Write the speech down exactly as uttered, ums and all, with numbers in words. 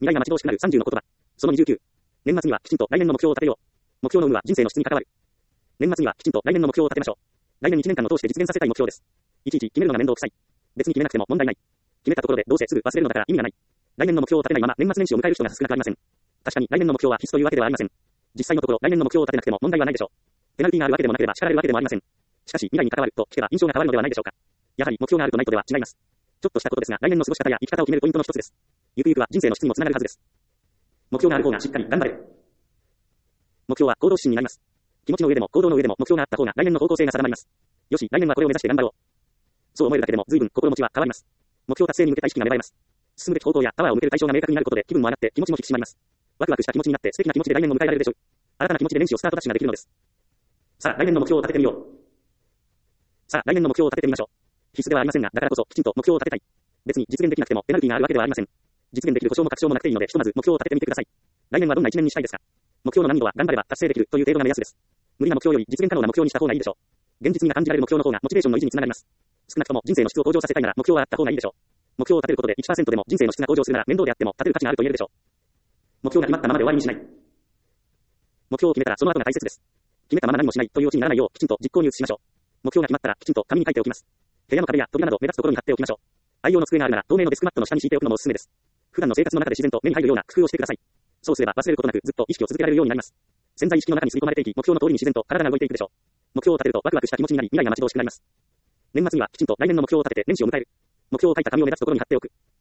来が待ち遠しくなるさんじゅうの言葉。そのにじゅうきゅう。年末にはきちんと来年の目標を立てよう。目標の有無は人生の質に関わる。年末にはきちんと来年の目標を立てましょう。来年いちねんかんを通して実現させたい目標です。いちいち決めるのが面倒くさい。別に決めなくても問題ない。決めたところでどうせすぐ忘れるのだから意味がない。来年の目標を立てないまま年末年始を迎える人が少なくありません。確かに来年の目標は必須というわけではありません。実際のところ来年の目標を立てなくても問題はないでしょう。ペナルティがあるわけでもなければ叱られるわけでもありません。しかし未来に関わると聞けば印象が変わるのではないでしょうか。やはり目標があるとないとでは違います。ちょっとしたことですが来年の過ごし方や生き方を決めるポイントの一つです。ゆくゆくは人生の質にもつながるはずです。目標がある方がしっかり頑張れる。目標は行動指針になります。気持ちの上でも行動の上でも目標があった方が来年の方向性が定まります。よし、来年はこれを目指して頑張ろう。そう思えるだけでも随分心持ちは変わります。目標達成に向けた意識が芽生えます。進むべき方向やパワーを向ける対象が明確になることで気分も上がって気持ちも引き締まります。ワクワクした気持ちになって素敵な気持ちで来年を迎えられるでしょう。新たな気持ちで年始をスタートダッシュができるのです。さあ、来年の目標を立ててみよう。さあ、来年の目標を立ててみましょう。必須ではありませんが、だからこそきちんと目標を立てたい。別に実現できなくてもペナルティがあるわけではありません。実現できる保証も確証もなくていいので、ひとまず目標を立ててみてください。来年はどんな一年にしたいですか？目標の難易度は頑張れば達成できるという程度が目安です。無理な目標より実現可能な目標にした方がいいでしょう。現実味が感じられる目標の方がモチベーションの維持につながります。少なくとも人生の質を向上させたいなら目標はあった方がいいでしょう。目標を立てることで いちパーセント でも人生の質が向上するなら面倒であっても立てる価値があると言えるでしょう。目標が決まったままで終わりにしない。目標を決めたらその後が大切です。決めたまま何もしないというオチにならないようきちんと実行に移しましょう。目標が決まったらきちんと紙に書いておきます。部屋の壁や扉など目立つところに貼っておきましょう。愛用の机があるなら透明のデスクマットの下に敷いておくのもおすすめです。普段の生活の中で自然と目に入るような工夫をしてください。そうすれば忘れることなくずっと意識を続けられるようになります。潜在意識の中に吸い込まれていき、目標の通りに自然と体が動いていくでしょう。目標を立てるとワクワクした気持ちになり、未来が待ち遠しくなります。年末にはきちんと来年の目標を立てて年始を迎える。目標を書いた紙を目立つところに貼っておく。